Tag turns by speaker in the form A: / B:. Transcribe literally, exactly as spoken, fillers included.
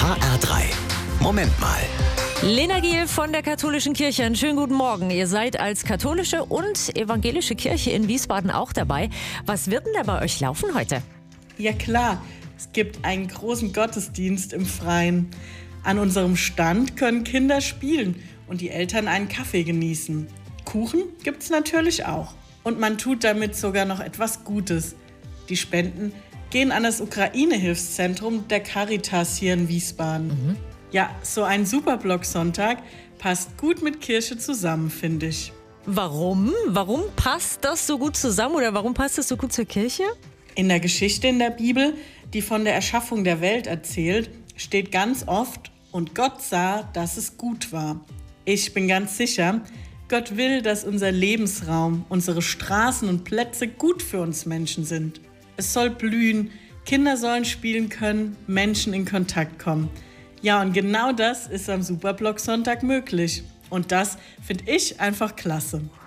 A: H R drei. Moment mal.
B: Lena Giel von der Katholischen Kirche. Einen schönen guten Morgen. Ihr seid als katholische und evangelische Kirche in Wiesbaden auch dabei. Was wird denn da bei euch laufen heute?
C: Ja klar, es gibt einen großen Gottesdienst im Freien. An unserem Stand können Kinder spielen und die Eltern einen Kaffee genießen. Kuchen gibt's natürlich auch. Und man tut damit sogar noch etwas Gutes. Die Spenden gehen an das Ukraine-Hilfszentrum der Caritas hier in Wiesbaden. Mhm. Ja, so ein Superblock-Sonntag passt gut mit Kirche zusammen, finde ich.
B: Warum? Warum passt das so gut zusammen oder warum passt das so gut zur Kirche?
C: In der Geschichte in der Bibel, die von der Erschaffung der Welt erzählt, steht ganz oft: Und Gott sah, dass es gut war. Ich bin ganz sicher, Gott will, dass unser Lebensraum, unsere Straßen und Plätze gut für uns Menschen sind. Es soll blühen, Kinder sollen spielen können, Menschen in Kontakt kommen. Ja, und genau das ist am Superblock-Sonntag möglich. Und das finde ich einfach klasse.